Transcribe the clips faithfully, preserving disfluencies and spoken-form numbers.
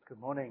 Good morning.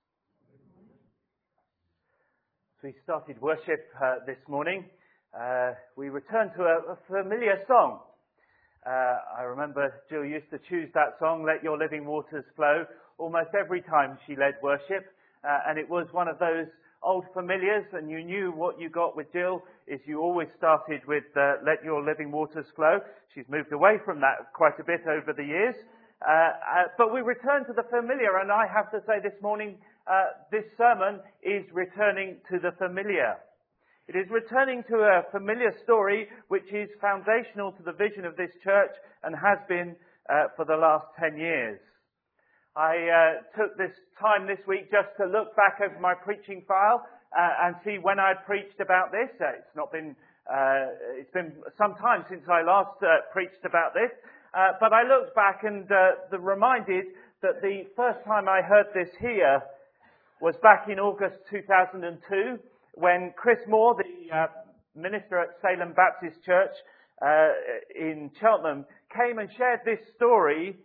As we started worship uh, this morning, uh, we returned to a, a familiar song. Uh, I remember Jill used to choose that song, Let Your Living Waters Flow, almost every time she led worship. Uh, and it was one of those old familiars, and you knew what you got with Jill is you always started with uh, Let Your Living Waters Flow. She's moved away from that quite a bit over the years. Uh, uh, but we return to the familiar, and I have to say this morning, uh, this sermon is returning to the familiar. It is returning to a familiar story which is foundational to the vision of this church and has been uh, for the last ten years. I uh, took this time this week just to look back over my preaching file uh, and see when I'd preached about this. Uh, it's not been, uh, it's been some time since I last uh, preached about this. Uh, but I looked back and uh, the reminded that the first time I heard this here was back in August two thousand two, when Chris Moore, the uh, minister at Salem Baptist Church uh, in Cheltenham, came and shared this story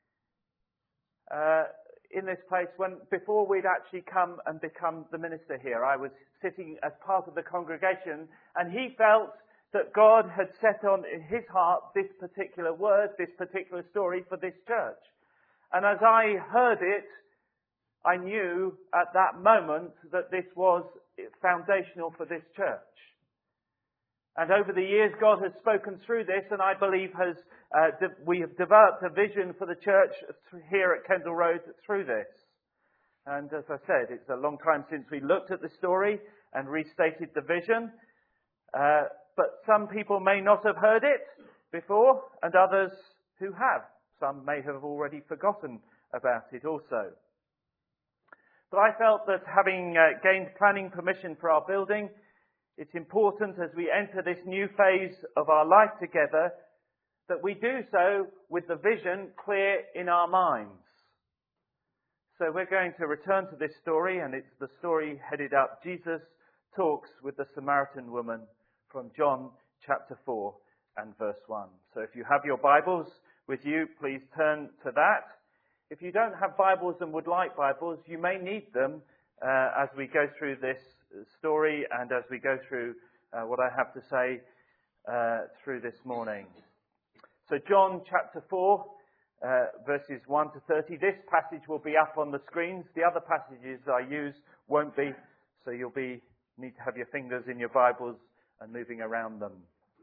uh, in this place when before we'd actually come and become the minister here. I was sitting as part of the congregation, and he felt that God had set on his heart this particular word, this particular story for this church. And as I heard it, I knew at that moment that this was foundational for this church. And over the years, God has spoken through this, and I believe has uh, de- we have developed a vision for the church here at Kendall Road through this. And as I said, it's a long time since we looked at the story and restated the vision. Uh, but some people may not have heard it before, and others who have. Some may have already forgotten about it also. But I felt that having uh, gained planning permission for our building, it's important as we enter this new phase of our life together that we do so with the vision clear in our minds. So we're going to return to this story, and it's the story headed up, Jesus Talks with the Samaritan Woman, from John chapter four and verse one. So if you have your Bibles with you, please turn to that. If you don't have Bibles and would like Bibles, you may need them uh, as we go through this story and as we go through uh, what I have to say uh, through this morning. So John chapter four, uh, verses one to thirty. This passage will be up on the screens. The other passages I use won't be, so you'll be need to have your fingers in your Bibles and moving around them.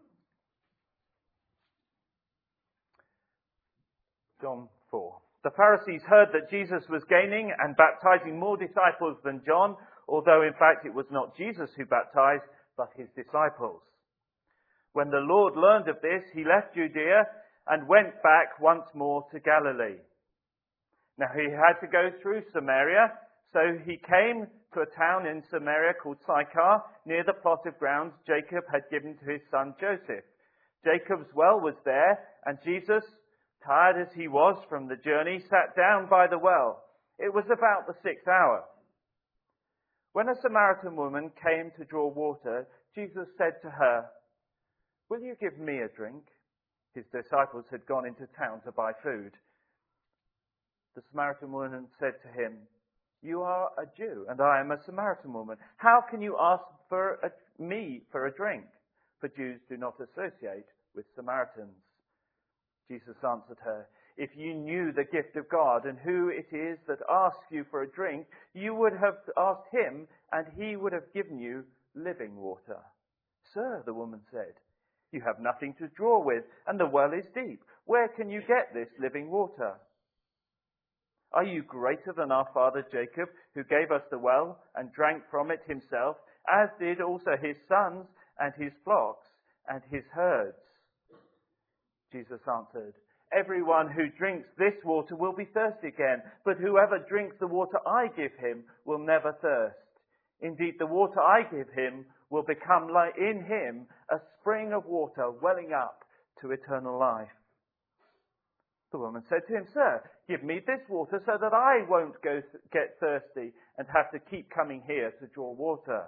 John four. The Pharisees heard that Jesus was gaining and baptizing more disciples than John, although in fact it was not Jesus who baptized, but his disciples. When the Lord learned of this, he left Judea and went back once more to Galilee. Now he had to go through Samaria, so he came to a town in Samaria called Sychar, near the plot of ground Jacob had given to his son Joseph. Jacob's well was there, and Jesus, tired as he was from the journey, sat down by the well. It was about the sixth hour. When a Samaritan woman came to draw water, Jesus said to her, "Will you give me a drink?" His disciples had gone into town to buy food. The Samaritan woman said to him, "You are a Jew, and I am a Samaritan woman. How can you ask for a, me for a drink?" For Jews do not associate with Samaritans. Jesus answered her, "If you knew the gift of God and who it is that asks you for a drink, you would have asked him, and he would have given you living water." "Sir," the woman said, "you have nothing to draw with, and the well is deep. Where can you get this living water? Are you greater than our father Jacob, who gave us the well and drank from it himself, as did also his sons and his flocks and his herds?" Jesus answered, "Everyone who drinks this water will be thirsty again, but whoever drinks the water I give him will never thirst. Indeed, the water I give him will become like in him a spring of water welling up to eternal life." The woman said to him, "Sir, give me this water so that I won't go th- get thirsty and have to keep coming here to draw water."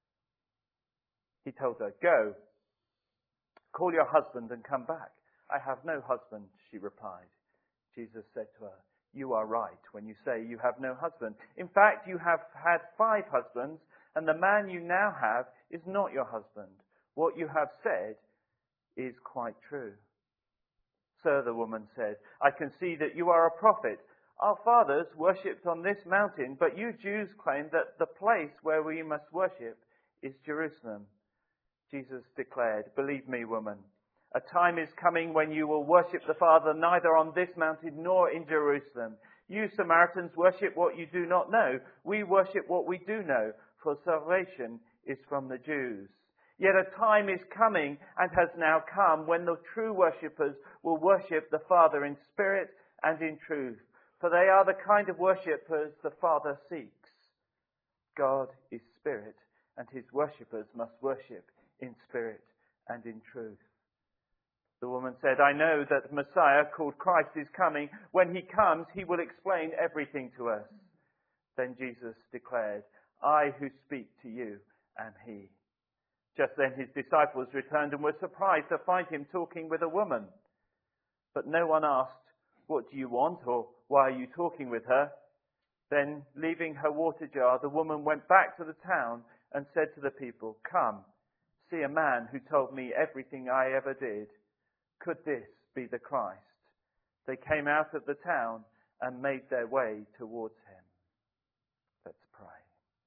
He told her, "Go, call your husband and come back." "I have no husband," she replied. Jesus said to her, You are right when you say you have no husband. In fact, you have had five husbands, and the man you now have is not your husband. What you have said is quite true." "Sir," the woman said, "I can see that you are a prophet. Our fathers worshipped on this mountain, but you Jews claim that the place where we must worship is Jerusalem." Jesus declared, "Believe me, woman, a time is coming when you will worship the Father neither on this mountain nor in Jerusalem. You Samaritans worship what you do not know. We worship what we do know, for salvation is from the Jews. Yet a time is coming and has now come when the true worshippers will worship the Father in spirit and in truth, for they are the kind of worshippers the Father seeks. God is spirit, and his worshippers must worship in spirit and in truth." The woman said, "I know that the Messiah, called Christ, is coming. When he comes, he will explain everything to us." Then Jesus declared, "I who speak to you am he." Just then his disciples returned and were surprised to find him talking with a woman. But no one asked, "What do you want?" or "Why are you talking with her?" Then, leaving her water jar, the woman went back to the town and said to the people, "Come, see a man who told me everything I ever did. Could this be the Christ?" They came out of the town and made their way towards him. Let's pray.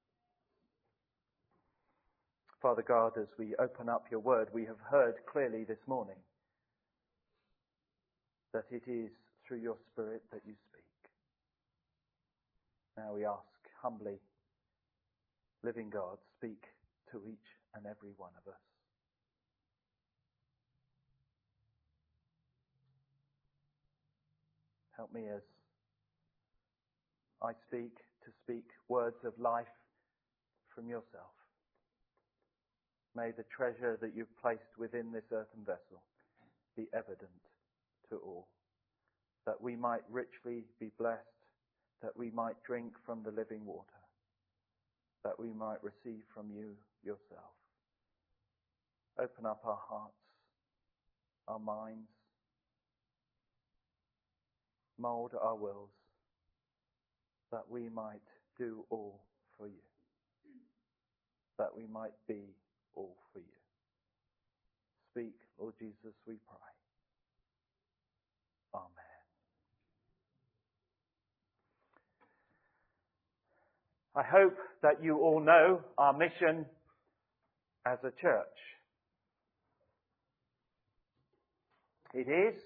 Father God, as we open up your word, we have heard clearly this morning that it is through your Spirit that you speak. Now we ask humbly, living God, speak to each and every one of us. Help me as I speak to speak words of life from yourself. May the treasure that you've placed within this earthen vessel be evident to all, that we might richly be blessed, that we might drink from the living water, that we might receive from you yourself. Open up our hearts, our minds, mould our wills, that we might do all for you, that we might be all for you. Speak, Lord Jesus, we pray. Amen. I hope that you all know our mission as a church. It is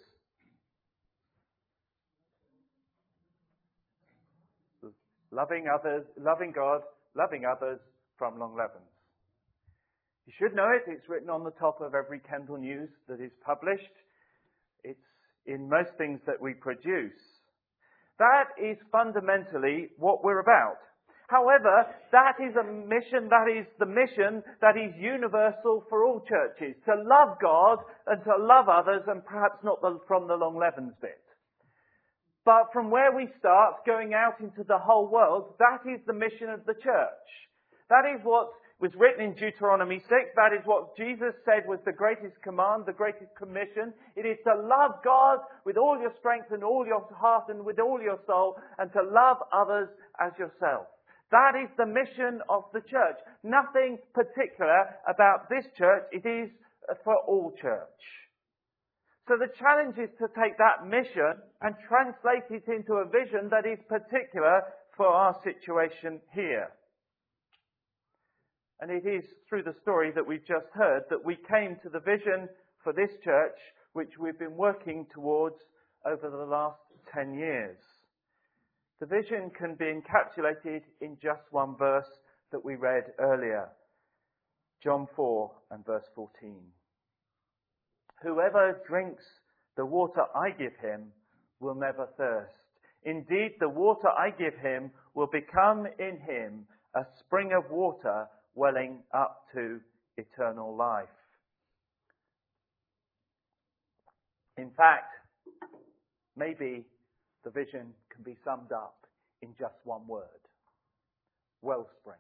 loving others, loving God, loving others from Long Levens. You should know it. It's written on the top of every Kendal News that is published. It's in most things that we produce. That is fundamentally what we're about. However, that is a mission, that is the mission that is universal for all churches. To love God and to love others, and perhaps not the, from the Long Levens bit. But from where we start, going out into the whole world, that is the mission of the church. That is what was written in Deuteronomy six. That is what Jesus said was the greatest command, the greatest commission. It is to love God with all your strength and all your heart and with all your soul, and to love others as yourself. That is the mission of the church. Nothing particular about this church. It is for all church. So the challenge is to take that mission and translate it into a vision that is particular for our situation here. And it is through the story that we've just heard that we came to the vision for this church, which we've been working towards over the last ten years. The vision can be encapsulated in just one verse that we read earlier. John four and verse fourteen. "Whoever drinks the water I give him will never thirst. Indeed, the water I give him will become in him a spring of water welling up to eternal life." In fact, maybe the vision can be summed up in just one word: wellspring.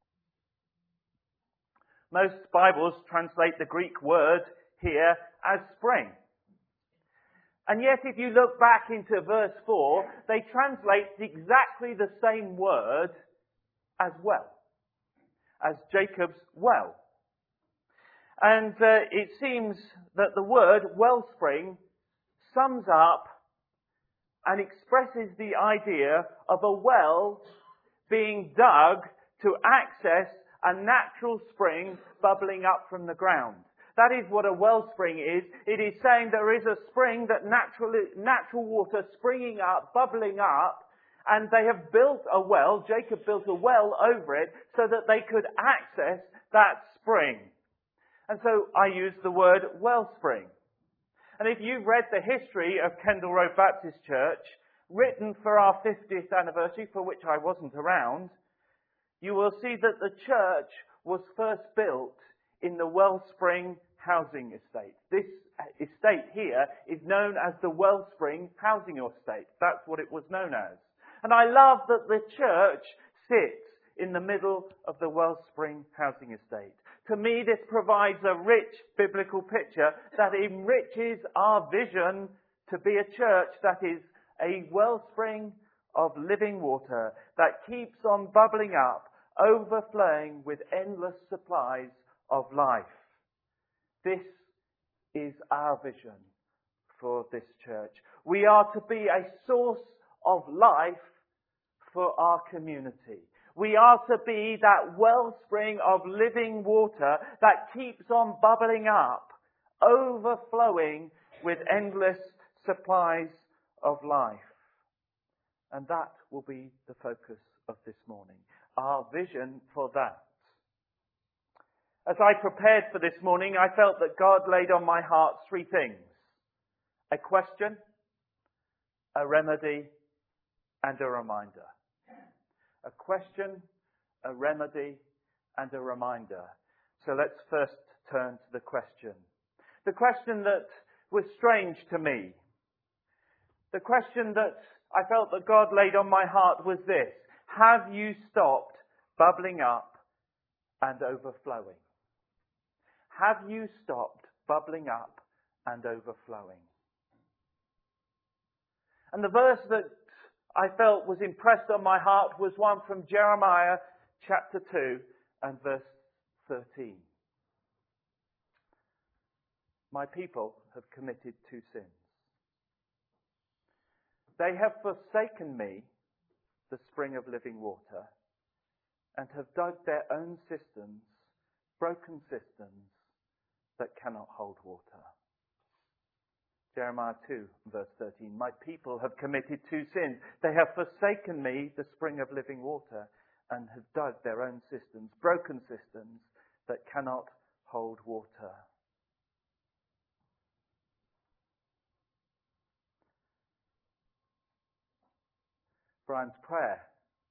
Most Bibles translate the Greek word here as spring. And yet if you look back into verse four, they translate exactly the same word as well, as Jacob's well. And uh, it seems that the word wellspring sums up and expresses the idea of a well being dug to access a natural spring bubbling up from the ground. That is what a wellspring is. It is saying there is a spring that naturally, natural water springing up, bubbling up, and they have built a well, Jacob built a well over it, so that they could access that spring. And so I use the word wellspring. And if you've read the history of Kendall Road Baptist Church, written for our fiftieth anniversary, for which I wasn't around, you will see that the church was first built in the Wellspring Housing Estate. This estate here is known as the Wellspring Housing Estate. That's what it was known as. And I love that the church sits in the middle of the Wellspring Housing Estate. To me, this provides a rich biblical picture that enriches our vision to be a church that is a wellspring of living water that keeps on bubbling up, overflowing with endless supplies of life. This is our vision for this church. We are to be a source of life for our community. We are to be that wellspring of living water that keeps on bubbling up, overflowing with endless supplies of life. And that will be the focus of this morning. Our vision for that. As I prepared for this morning, I felt that God laid on my heart three things. A question, a remedy, and a reminder. A question, a remedy, and a reminder. So let's first turn to the question. The question that was strange to me. The question that I felt that God laid on my heart was this. Have you stopped bubbling up and overflowing? Have you stopped bubbling up and overflowing? And the verse that I felt was impressed on my heart was one from Jeremiah chapter two and verse thirteen. My people have committed two sins. They have forsaken me, the spring of living water, and have dug their own cisterns, broken cisterns that cannot hold water. Jeremiah two, verse thirteen. My people have committed two sins. They have forsaken me, the spring of living water, and have dug their own cisterns, broken cisterns that cannot hold water. Brian's prayer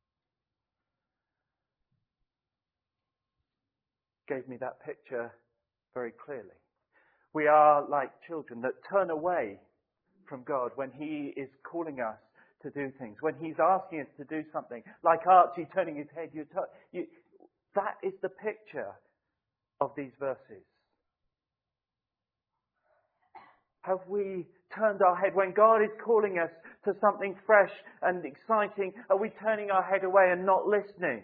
gave me that picture very clearly. We are like children that turn away from God when He is calling us to do things, when He's asking us to do something, like Archie turning his head. You, t- you, that is the picture of these verses. Have we turned our head when God is calling us to something fresh and exciting? Are we turning our head away and not listening?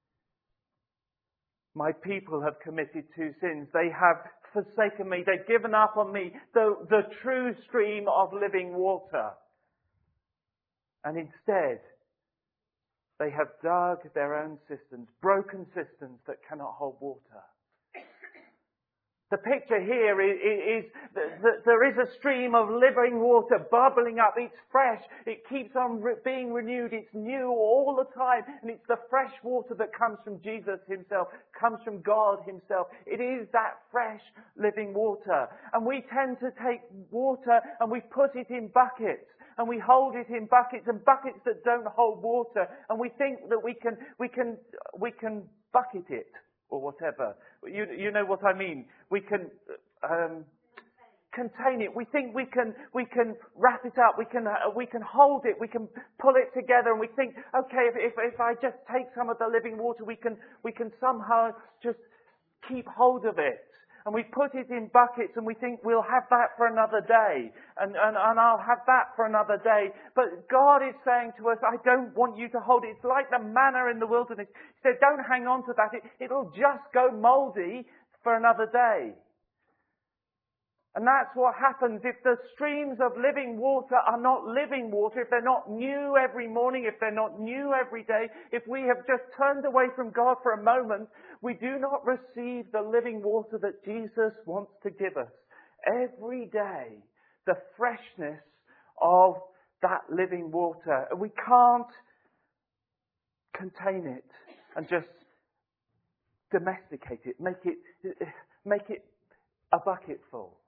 My people have committed two sins. They have forsaken me. They've given up on me, the, the true stream of living water. And instead, they have dug their own cisterns, broken cisterns that cannot hold water. The picture here is, is that there is a stream of living water bubbling up. It's fresh. It keeps on re- being renewed. It's new all the time. And it's the fresh water that comes from Jesus Himself, comes from God Himself. It is that fresh living water. And we tend to take water and we put it in buckets. And we hold it in buckets and buckets that don't hold water. And we think that we can, we can, we can bucket it. Or whatever. You, you know what I mean. We can um, contain it. We think we can we can wrap it up. We can uh, we can hold it. We can pull it together. And we think, okay, if, if if I just take some of the living water, we can we can somehow just keep hold of it. and we put it in buckets and we think we'll have that for another day and, and, and I'll have that for another day. But God is saying to us, I don't want you to hold it. It's like the manna in the wilderness. He said, don't hang on to that. It, it'll just go mouldy for another day. And that's what happens if the streams of living water are not living water, if they're not new every morning, if they're not new every day, if we have just turned away from God for a moment, we do not receive the living water that Jesus wants to give us. Every day, the freshness of that living water. We can't contain it and just domesticate it, make it, make it a bucket full.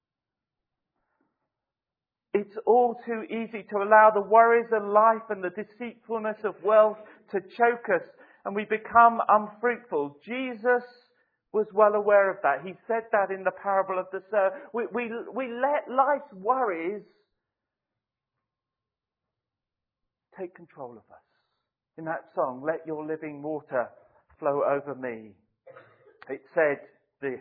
It's all too easy to allow the worries of life and the deceitfulness of wealth to choke us and we become unfruitful. Jesus was well aware of that. He said that in the parable of the sower. We, we, we let life's worries take control of us. In that song, let your living water flow over me. It said this.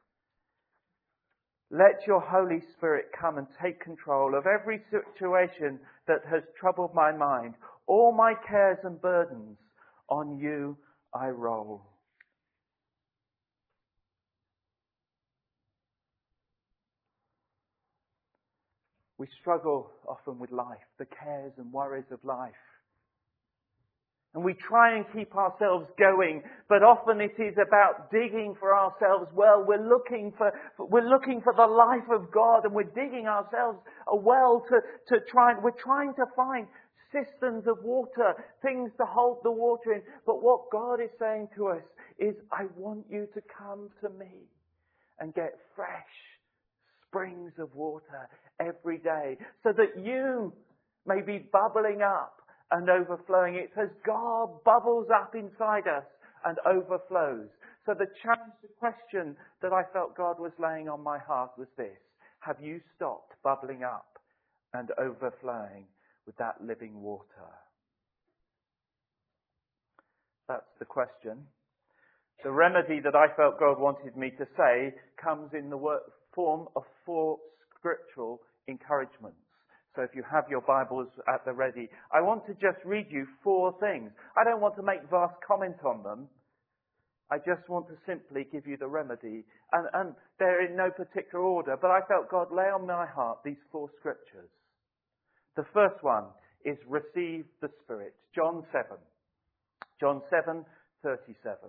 Let your Holy Spirit come and take control of every situation that has troubled my mind. All my cares and burdens on you I roll. We struggle often with life, the cares and worries of life. And we try and keep ourselves going, but often it is about digging for ourselves. Well, we're looking for, we're looking for the life of God and we're digging ourselves a well to, to try, we're trying to find cisterns of water, things to hold the water in. But what God is saying to us is, I want you to come to me and get fresh springs of water every day so that you may be bubbling up and overflowing. It says God bubbles up inside us and overflows. So the challenge, the question that I felt God was laying on my heart was this. Have you stopped bubbling up and overflowing with that living water? That's the question. The remedy that I felt God wanted me to say comes in the form of four scriptural encouragements. So if you have your Bibles at the ready, I want to just read you four things. I don't want to make vast comment on them. I just want to simply give you the remedy. And, and they're in no particular order, but I felt God lay on my heart these four scriptures. The first one is receive the Spirit. John seven. John seven thirty-seven.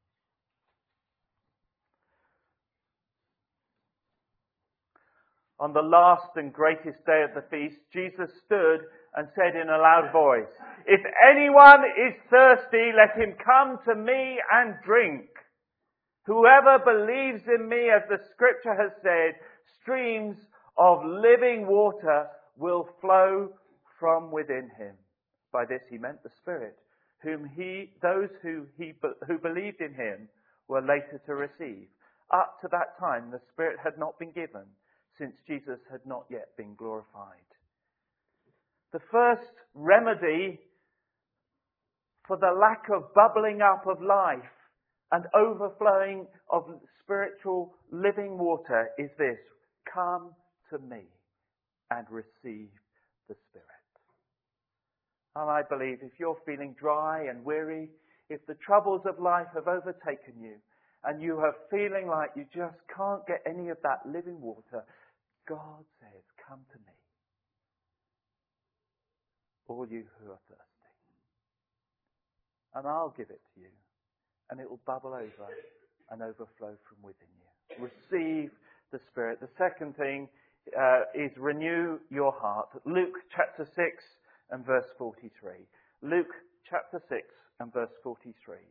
On the last and greatest day of the feast, Jesus stood and said in a loud voice, if anyone is thirsty, let him come to me and drink. Whoever believes in me, as the scripture has said, streams of living water will flow from within him. By this he meant the Spirit, whom he, those who, he, who believed in him were later to receive. Up to that time, the Spirit had not been given, since Jesus had not yet been glorified. The first remedy for the lack of bubbling up of life and overflowing of spiritual living water is this. Come to me and receive the Spirit. And I believe if you're feeling dry and weary, if the troubles of life have overtaken you, and you are feeling like you just can't get any of that living water, God says, come to me, all you who are thirsty. And I'll give it to you, and it will bubble over and overflow from within you. Receive the Spirit. The second thing uh, is renew your heart. Luke chapter six and verse forty-three. Luke chapter six and verse forty-three.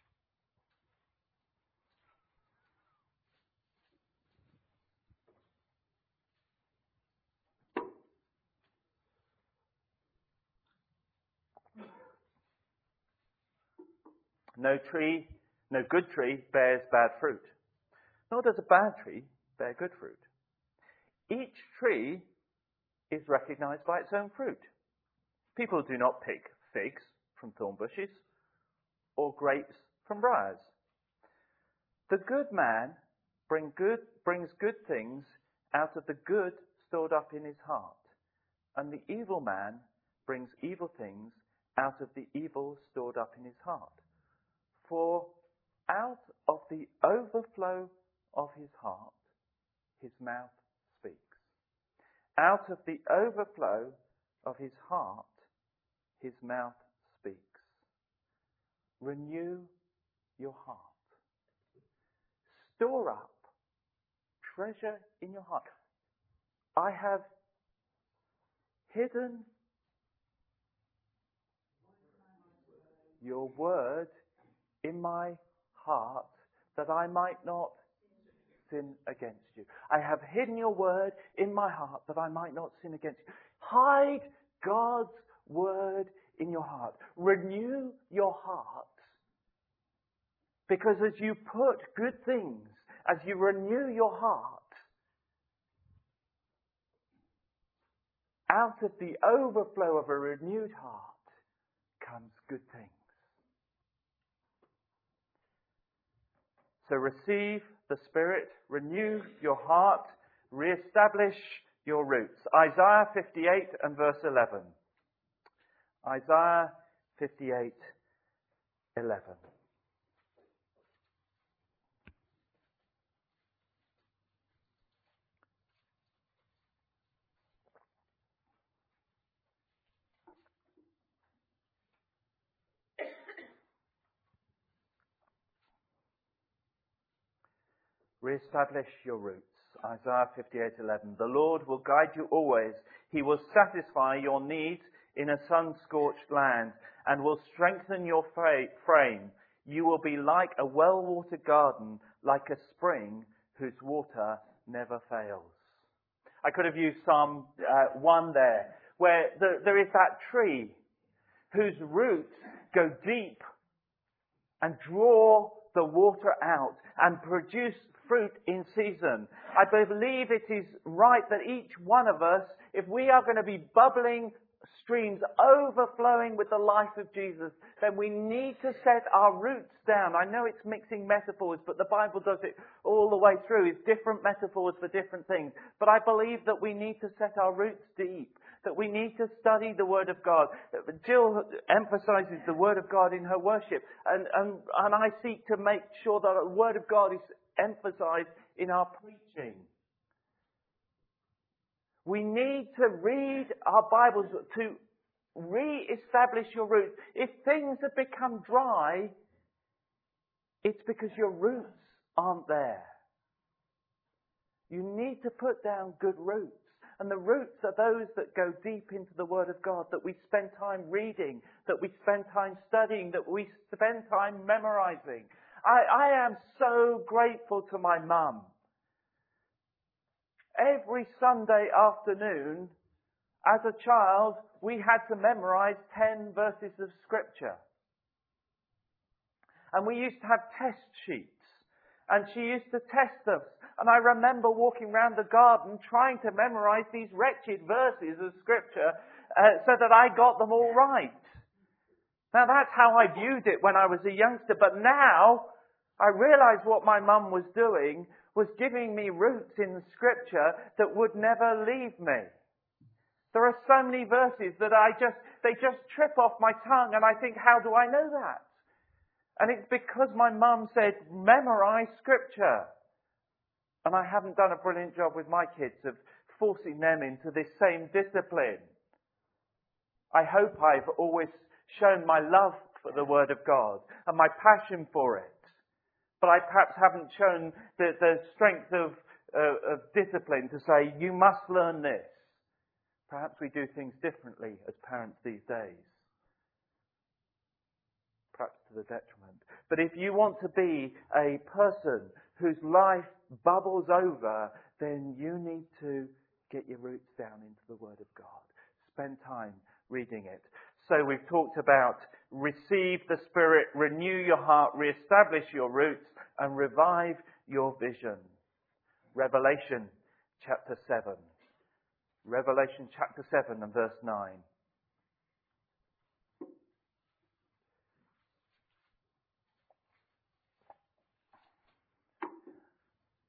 No tree, no good tree bears bad fruit. Nor does a bad tree bear good fruit. Each tree is recognized by its own fruit. People do not pick figs from thorn bushes or grapes from briars. The good man bring good, brings good things out of the good stored up in his heart. And the evil man brings evil things out of the evil stored up in his heart. For out of the overflow of his heart, his mouth speaks. Out of the overflow of his heart, his mouth speaks. Renew your heart. Store up treasure in your heart. I have hidden your word in my heart that I might not sin against you. I have hidden your word in my heart that I might not sin against you. Hide God's word in your heart. Renew your heart. Because as you put good things, as you renew your heart, out of the overflow of a renewed heart comes good things. So receive the Spirit, renew your heart, re-establish your roots. Isaiah fifty-eight and verse eleven. Isaiah fifty-eight, eleven. Re-establish your roots. Isaiah fifty-eight eleven. The Lord will guide you always. He will satisfy your needs in a sun-scorched land and will strengthen your frame. You will be like a well-watered garden, like a spring whose water never fails. I could have used Psalm uh, one there, where the, there is that tree whose roots go deep and draw the water out and produce fruit in season. I believe it is right that each one of us, if we are going to be bubbling streams overflowing with the life of Jesus, then we need to set our roots down. I know it's mixing metaphors, but the Bible does it all the way through. It's different metaphors for different things. But I believe that we need to set our roots deep, that we need to study the Word of God. Jill emphasizes the Word of God in her worship, and, and, and I seek to make sure that the Word of God is emphasized in our preaching. We need to read our Bibles to re-establish your roots. If things have become dry, it's because your roots aren't there. You need to put down good roots. And the roots are those that go deep into the Word of God, that we spend time reading, that we spend time studying, that we spend time memorizing. I, I am so grateful to my mum. Every Sunday afternoon, as a child, we had to memorize ten verses of Scripture. And we used to have test sheets. And she used to test us. And I remember walking around the garden trying to memorize these wretched verses of Scripture uh, so that I got them all right. Now that's how I viewed it when I was a youngster. But now I realize what my mum was doing was giving me roots in Scripture that would never leave me. There are so many verses that I just, they just trip off my tongue, and I think, how do I know that? And it's because my mum said, memorize Scripture. And I haven't done a brilliant job with my kids of forcing them into this same discipline. I hope I've always shown my love for the Word of God and my passion for it. But I perhaps haven't shown the, the strength of, uh, of discipline to say, you must learn this. Perhaps we do things differently as parents these days. Perhaps to the detriment. But if you want to be a person whose life bubbles over, then you need to get your roots down into the Word of God. Spend time reading it. So we've talked about receive the Spirit, renew your heart, re-establish your roots, and revive your vision. Revelation chapter seven. Revelation chapter seven and verse nine.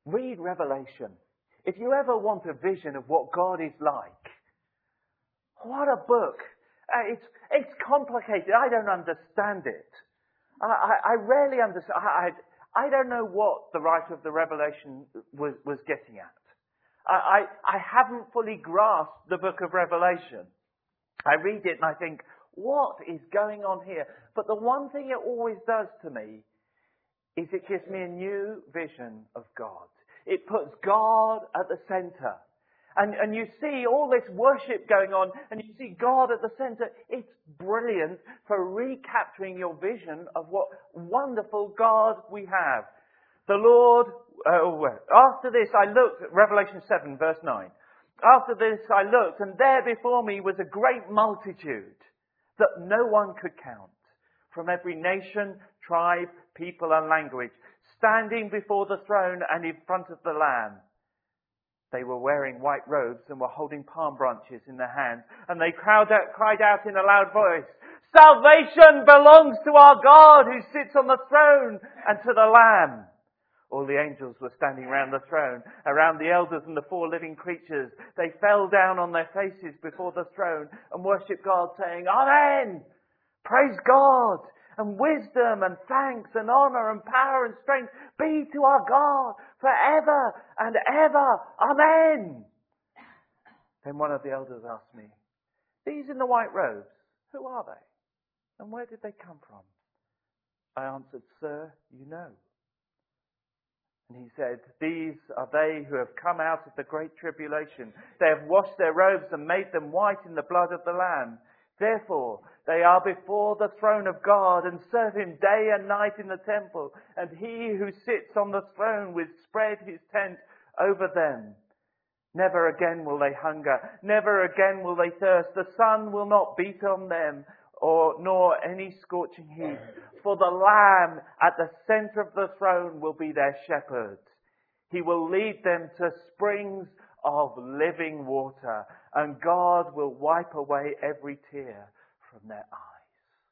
Read Revelation. If you ever want a vision of what God is like, what a book. Uh, it's, it's complicated. I don't understand it. I, I, I rarely understand. I, I, I don't know what the writer of the Revelation was, was getting at. I, I, I haven't fully grasped the book of Revelation. I read it and I think, what is going on here? But the one thing it always does to me is it gives me a new vision of God. It puts God at the centre. And, and you see all this worship going on, and you see God at the centre. It's brilliant for recapturing your vision of what wonderful God we have. The Lord, uh, after this I looked, at Revelation seven verse nine. After this I looked, and there before me was a great multitude that no one could count, from every nation, tribe, people and language, standing before the throne and in front of the Lamb. They were wearing white robes and were holding palm branches in their hands, and they cried out, cried out in a loud voice, "Salvation belongs to our God who sits on the throne and to the Lamb." All the angels were standing around the throne, around the elders and the four living creatures. They fell down on their faces before the throne and worshipped God, saying, "Amen! Praise God! And wisdom and thanks and honour and power and strength be to our God forever and ever. Amen." Then one of the elders asked me, "These in the white robes, who are they? And where did they come from?" I answered, "Sir, you know." And he said, "These are they who have come out of the great tribulation. They have washed their robes and made them white in the blood of the Lamb. Therefore, they are before the throne of God and serve Him day and night in the temple. And He who sits on the throne will spread His tent over them. Never again will they hunger. Never again will they thirst. The sun will not beat on them, or nor any scorching heat. For the Lamb at the centre of the throne will be their shepherd. He will lead them to springs of living water, and God will wipe away every tear from their eyes."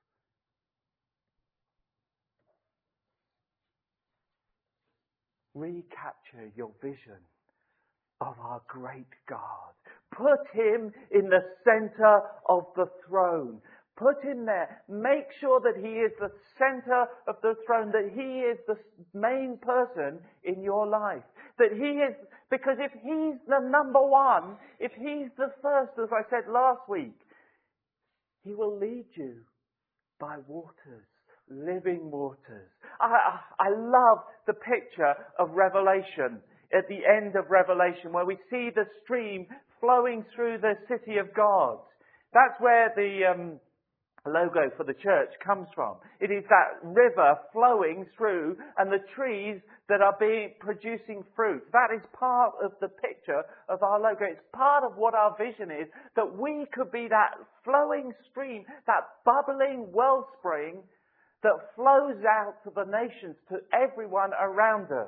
Recapture your vision of our great God. Put Him in the centre of the throne. Put Him there. Make sure that He is the centre of the throne, that He is the main person in your life. That He is, because if He's the number one, if He's the first, as I said last week, He will lead you by waters, living waters. I, I, I love the picture of Revelation, at the end of Revelation, where we see the stream flowing through the city of God. That's where the um, logo for the church comes from. It is that river flowing through and the trees that are being producing fruit. That is part of the picture of our logo. It's part of what our vision is, that we could be that flowing stream, that bubbling wellspring that flows out to the nations, to everyone around us.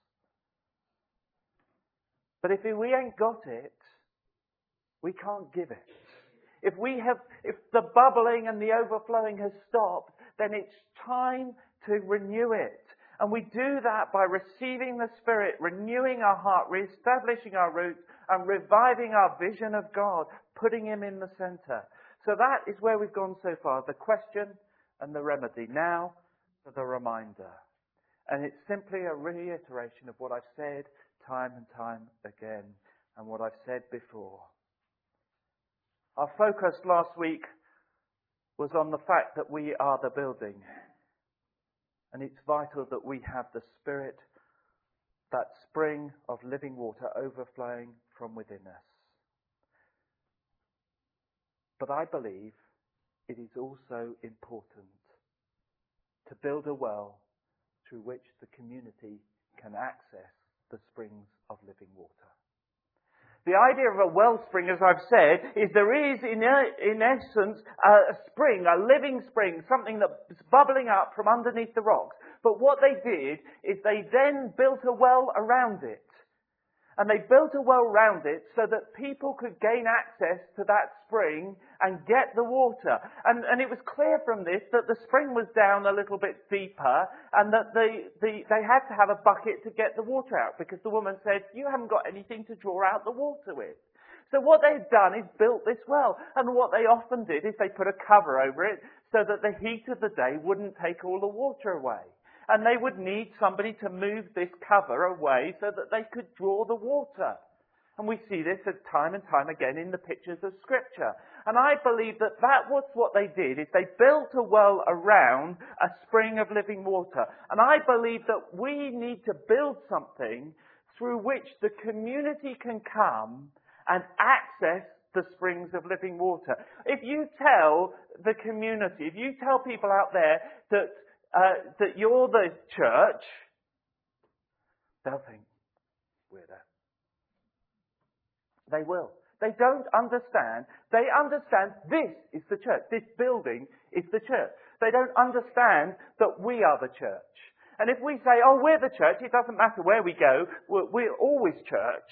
But if we ain't got it, we can't give it. If we have, if the bubbling and the overflowing has stopped, then it's time to renew it. And we do that by receiving the Spirit, renewing our heart, re-establishing our roots, and reviving our vision of God, putting Him in the centre. So that is where we've gone so far, the question and the remedy. Now for the reminder. And it's simply a reiteration of what I've said time and time again, and what I've said before. Our focus last week was on the fact that we are the building. And it's vital that we have the Spirit, that spring of living water overflowing from within us. But I believe it is also important to build a well through which the community can access the springs of living water. The idea of a wellspring, as I've said, is there is in, in essence a spring, a living spring, something that's bubbling up from underneath the rocks. But what they did is they then built a well around it. And they built a well round it so that people could gain access to that spring and get the water. And, and it was clear from this that the spring was down a little bit deeper and that the, the, they had to have a bucket to get the water out because the woman said, you haven't got anything to draw out the water with. So what they've done is built this well. And what they often did is they put a cover over it so that the heat of the day wouldn't take all the water away. And they would need somebody to move this cover away so that they could draw the water. And we see this time and time again in the pictures of Scripture. And I believe that that was what they did, is they built a well around a spring of living water. And I believe that we need to build something through which the community can come and access the springs of living water. If you tell the community, if you tell people out there that Uh, that you're the church, they'll think, weirdo. They will. They don't understand. They understand this is the church. This building is the church. They don't understand that we are the church. And if we say, oh, we're the church, it doesn't matter where we go, we're, we're always church.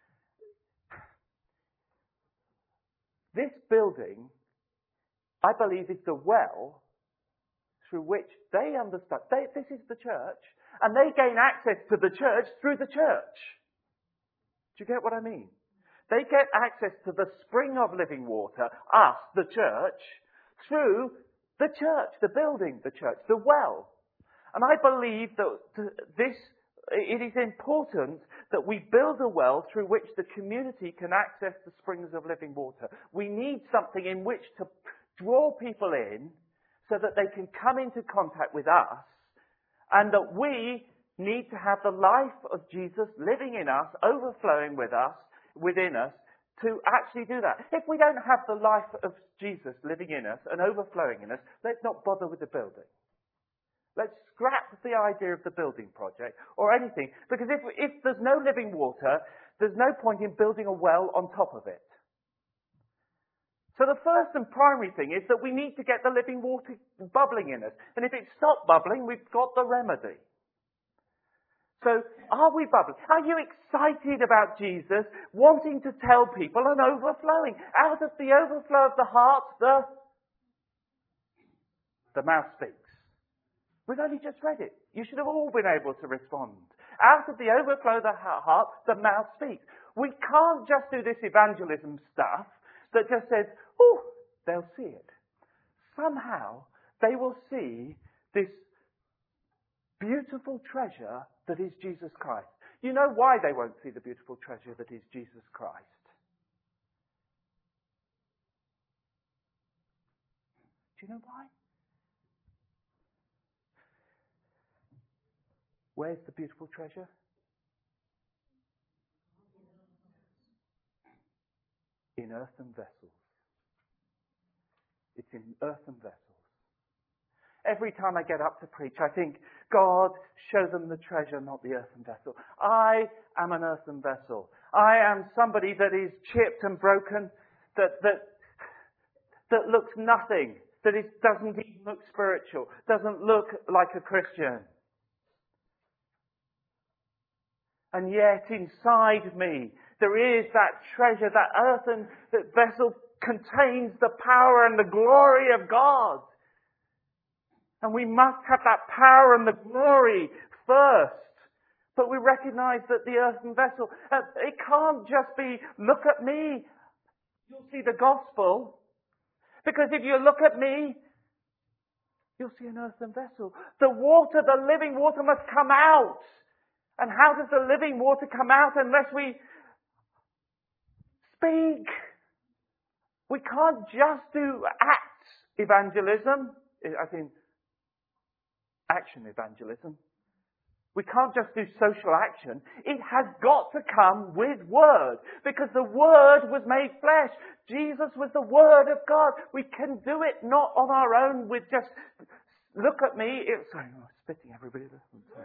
This building, I believe, is the well through which they understand, they, this is the church, and they gain access to the church through the church. Do you get what I mean? They get access to the spring of living water, us, the church, through the church, the building, the church, the well. And I believe that this, it is important that we build a well through which the community can access the springs of living water. We need something in which to draw people in so that they can come into contact with us, and that we need to have the life of Jesus living in us, overflowing with us, within us, to actually do that. If we don't have the life of Jesus living in us and overflowing in us, let's not bother with the building. Let's scrap the idea of the building project or anything, because if, if there's no living water, there's no point in building a well on top of it. So the first and primary thing is that we need to get the living water bubbling in us. And if it stopped bubbling, we've got the remedy. So are we bubbling? Are you excited about Jesus, wanting to tell people and overflowing? Out of the overflow of the heart, the, the mouth speaks. We've only just read it. You should have all been able to respond. Out of the overflow of the heart, the mouth speaks. We can't just do this evangelism stuff that just says, oh, they'll see it. Somehow, they will see this beautiful treasure that is Jesus Christ. You know why they won't see the beautiful treasure that is Jesus Christ? Do you know why? Where's the beautiful treasure? In earthen vessels. It's in earthen vessels. Every time I get up to preach, I think, God, show them the treasure, not the earthen vessel. I am an earthen vessel. I am somebody that is chipped and broken, that that that looks nothing, that is, doesn't even look spiritual, doesn't look like a Christian. And yet inside me, there is that treasure, that earthen that vessel contains the power and the glory of God. And we must have that power and the glory first. But we recognize that the earthen vessel, uh, it can't just be, look at me. You'll see the gospel. Because if you look at me, you'll see an earthen vessel. The water, the living water must come out. And how does the living water come out unless we speak? We can't just do act evangelism, as in action evangelism. We can't just do social action. It has got to come with word, because the word was made flesh. Jesus was the word of God. We can do it not on our own with just, look at me. It, sorry, I'm spitting everybody. I'm sorry.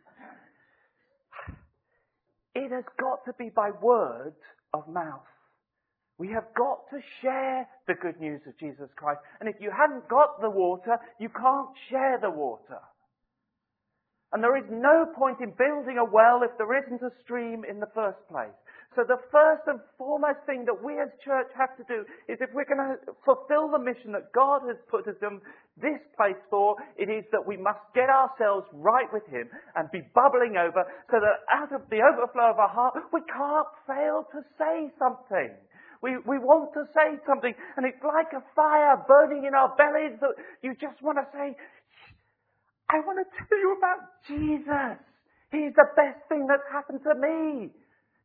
It has got to be by word of mouth. We have got to share the good news of Jesus Christ. And if you haven't got the water, you can't share the water. And there is no point in building a well if there isn't a stream in the first place. So the first and foremost thing that we as church have to do is, if we're going to fulfill the mission that God has put us in this place for, it is that we must get ourselves right with Him and be bubbling over, so that out of the overflow of our heart, we can't fail to say something. We, we want to say something, and it's like a fire burning in our bellies that you just want to say, I want to tell you about Jesus. He's the best thing that's happened to me.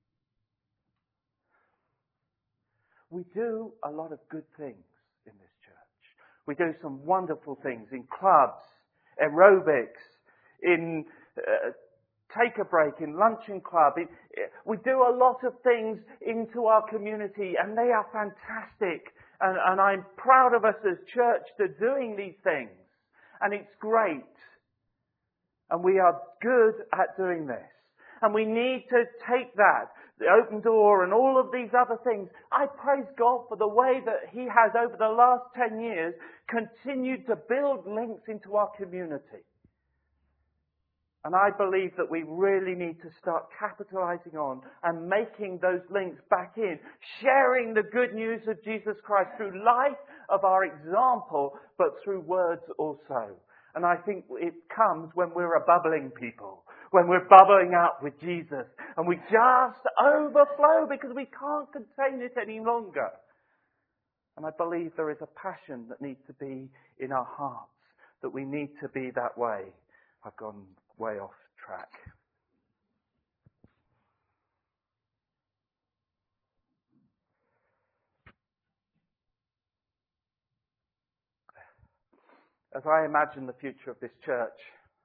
We do a lot of good things in this church. We do some wonderful things in clubs, aerobics, in uh, take a break, in luncheon club. It, it, we do a lot of things into our community, and they are fantastic. And, and I'm proud of us as church for doing these things. And it's great. And we are good at doing this. And we need to take that, the open door and all of these other things. I praise God for the way that He has, over the last ten years, continued to build links into our community. And I believe that we really need to start capitalizing on and making those links back in, sharing the good news of Jesus Christ through life of our example, but through words also. And I think it comes when we're a bubbling people, when we're bubbling up with Jesus, and we just overflow because we can't contain it any longer. And I believe there is a passion that needs to be in our hearts, that we need to be that way. I've gone way off track. As I imagine the future of this church,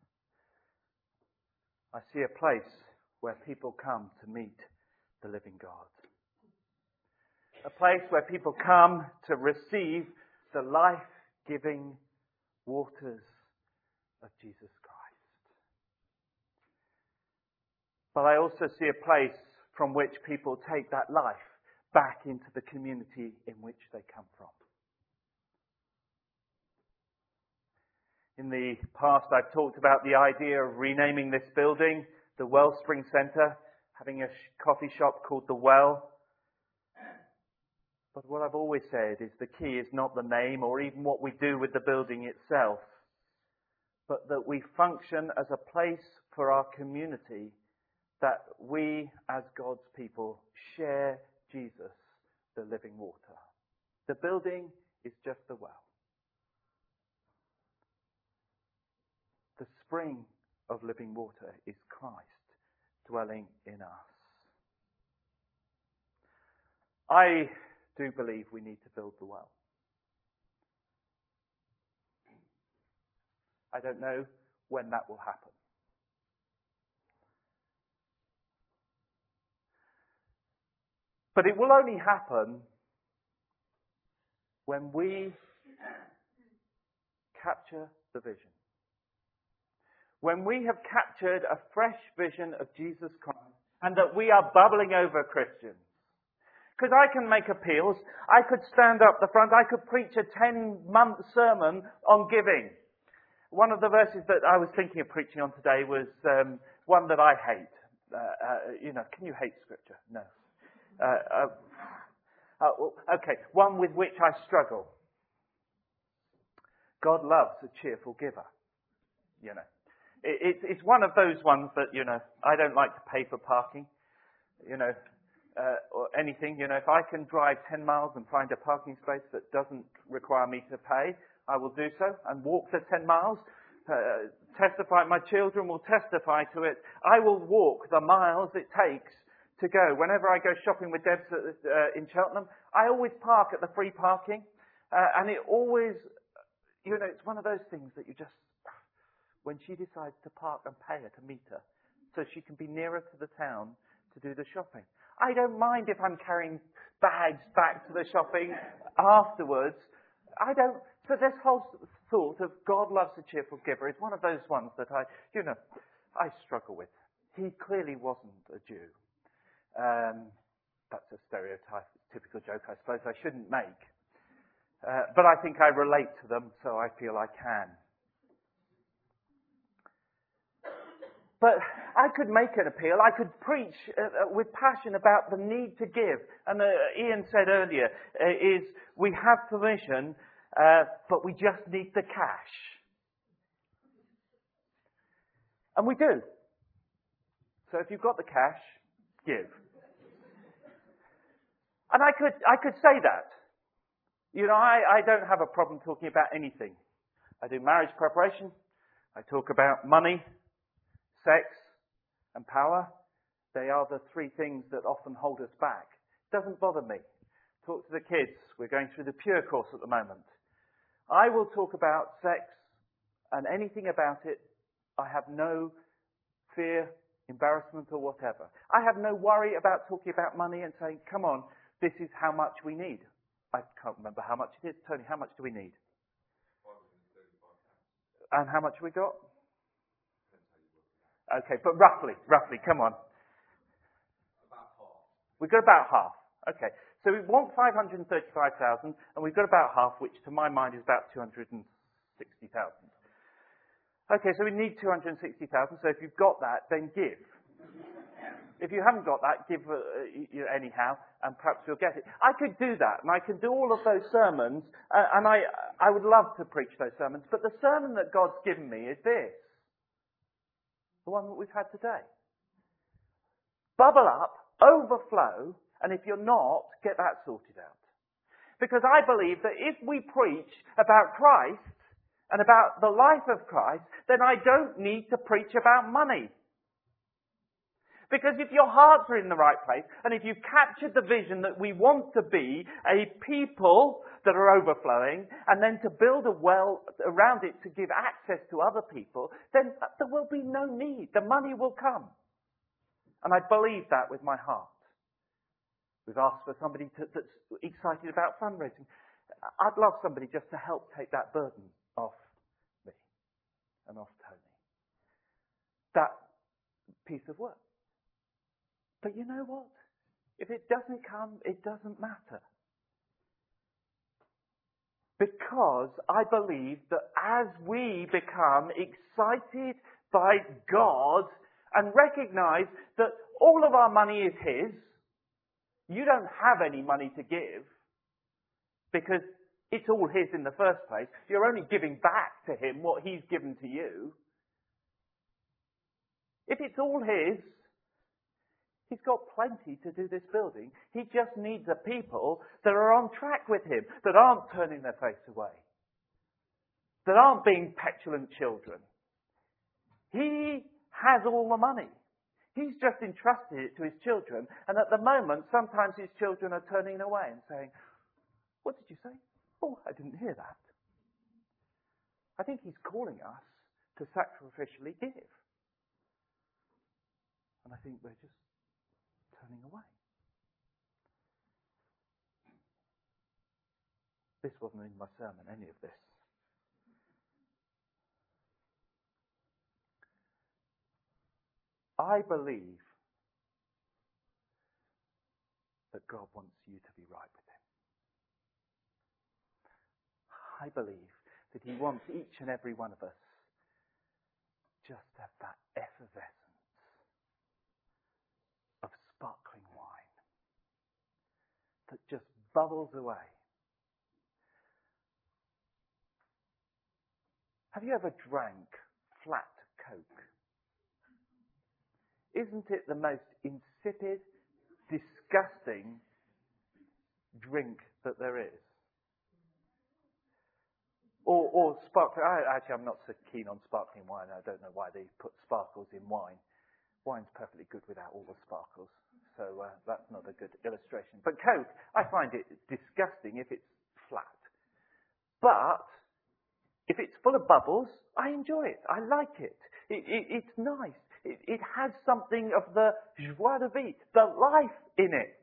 I see a place where people come to meet the living God. A place where people come to receive the life-giving waters of Jesus Christ. But I also see a place from which people take that life back into the community in which they come from. In the past, I've talked about the idea of renaming this building the Wellspring Centre, having a coffee shop called The Well. But what I've always said is the key is not the name or even what we do with the building itself, but that we function as a place for our community, that we as God's people share Jesus, the living water. The building is just the well. The spring of living water is Christ dwelling in us. I do believe we need to build the well. I don't know when that will happen. But it will only happen when we capture the vision. When we have captured a fresh vision of Jesus Christ, and that we are bubbling over Christians. Because I can make appeals. I could stand up the front. I could preach a ten-month sermon on giving. One of the verses that I was thinking of preaching on today was um, one that I hate. Uh, uh, you know, can you hate Scripture? No. Uh, uh, uh, okay, one with which I struggle. God loves a cheerful giver. You know. It, it's one of those ones that, you know, I don't like to pay for parking. You know. Uh, or anything, you know, if I can drive ten miles and find a parking space that doesn't require me to pay, I will do so and walk the ten miles. Uh, testify, my children will testify to it. I will walk the miles it takes to go. Whenever I go shopping with Debs uh, in Cheltenham, I always park at the free parking. Uh, and it always, you know, it's one of those things that you just, when she decides to park and pay her to meet her, so she can be nearer to the town to do the shopping. I don't mind if I'm carrying bags back to the shopping afterwards. I don't. So this whole thought of God loves a cheerful giver is one of those ones that I, you know, I struggle with. He clearly wasn't a Jew. Um, that's a stereotype, typical joke I suppose I shouldn't make. Uh, but I think I relate to them, so I feel I can. But I could make an appeal. I could preach uh, with passion about the need to give. And uh, Ian said earlier, uh, is we have permission, uh, but we just need the cash. And we do. So if you've got the cash, give. And I could, I could say that. You know, I, I don't have a problem talking about anything. I do marriage preparation. I talk about money, sex, and power. They are the three things that often hold us back. It doesn't bother me. Talk to the kids. We're going through the Pure course at the moment. I will talk about sex and anything about it. I have no fear, embarrassment, or whatever. I have no worry about talking about money and saying, come on, this is how much we need. I can't remember how much it is. Tony, how much do we need? And how much have we got? Okay, but roughly, roughly, come on. About half. We've got about half. Okay, so we want five hundred thirty-five thousand, and we've got about half, which to my mind is about two hundred sixty thousand. Okay, so we need two hundred sixty thousand, so if you've got that, then give. If you haven't got that, give uh, you anyhow, and perhaps you'll get it. I could do that, and I can do all of those sermons, uh, and I, I would love to preach those sermons, but the sermon that God's given me is this. The one that we've had today. Bubble up, overflow, and if you're not, get that sorted out. Because I believe that if we preach about Christ and about the life of Christ, then I don't need to preach about money. Because if your hearts are in the right place, and if you've captured the vision that we want to be a people that are overflowing, and then to build a well around it to give access to other people, then there will be no need. The money will come. And I believe that with my heart. We've asked for somebody to, that's excited about fundraising. I'd love somebody just to help take that burden off me and off Tony. That piece of work. But you know what? If it doesn't come, it doesn't matter. Because I believe that as we become excited by God and recognize that all of our money is His, you don't have any money to give because it's all His in the first place. You're only giving back to Him what He's given to you. If it's all His, He's got plenty to do this building. He just needs a people that are on track with Him, that aren't turning their face away, that aren't being petulant children. He has all the money. He's just entrusted it to His children, and at the moment, sometimes His children are turning away and saying, "What did you say? Oh, I didn't hear that." I think He's calling us to sacrificially give. And I think we're just turning away. This wasn't in my sermon, any of this. I believe that God wants you to be right with Him. I believe that He wants each and every one of us just to have that effervescence of sparkling wine that just bubbles away. Have you ever drank flat Coke? Isn't it the most insipid, disgusting drink that there is? Or, or sparkling. I, actually, I'm not so keen on sparkling wine. I don't know why they put sparkles in wine. Wine's perfectly good without all the sparkles. So uh, that's not a good illustration. But Coke, I find it disgusting if it's flat. But if it's full of bubbles, I enjoy it. I like it. it, it it's nice. It, it has something of the joie de vivre, the life in it.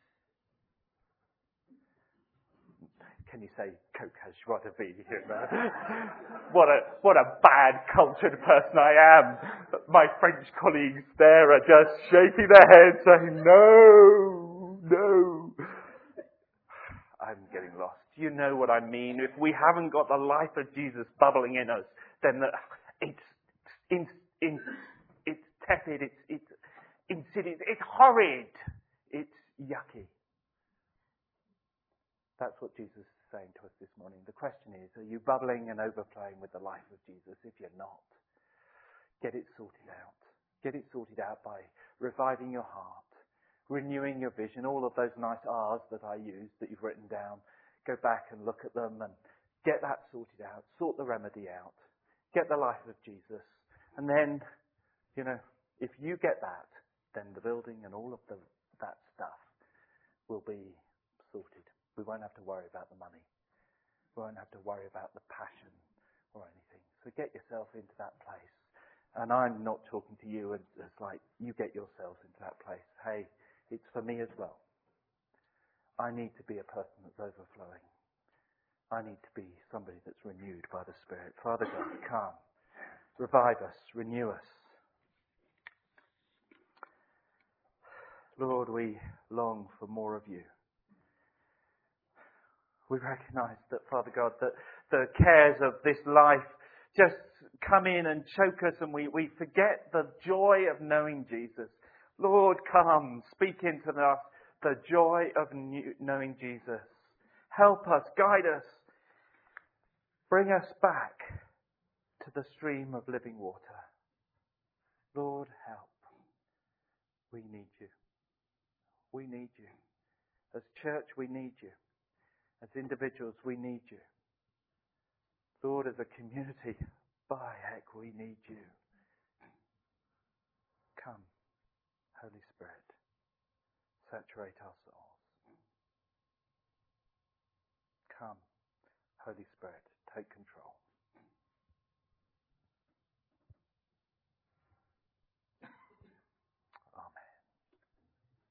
Can you say Coke has joie de vivre? You know? what a what a bad cultured person I am. My French colleagues there are just shaking their heads saying, no, no. I'm getting lost. You know what I mean. If we haven't got the life of Jesus bubbling in us, then the, it's, it's, it's, it's tepid, it's, it's insidious, it's horrid, it's yucky. That's what Jesus is saying to us this morning. The question is, are you bubbling and overflowing with the life of Jesus? If you're not, get it sorted out. Get it sorted out by reviving your heart, renewing your vision, all of those nice R's that I used that you've written down. Go back and look at them and get that sorted out. Sort the remedy out. Get the life of Jesus. And then, you know, if you get that, then the building and all of the, that stuff will be sorted. We won't have to worry about the money. We won't have to worry about the passion or anything. So get yourself into that place. And I'm not talking to you as, as like, you get yourselves into that place. Hey, it's for me as well. I need to be a person that's overflowing. I need to be somebody that's renewed by the Spirit. Father God, come. Revive us. Renew us. Lord, we long for more of you. We recognise that, Father God, that the cares of this life just come in and choke us, and we, we forget the joy of knowing Jesus. Lord, come, speak into us the joy of new, knowing Jesus. Help us, guide us, bring us back to the stream of living water. Lord, help. We need you. We need you. As church, we need you. As individuals, we need you. Lord, as a community, by heck, we need you. Come, Holy Spirit, saturate our souls. Come, Holy Spirit, take control.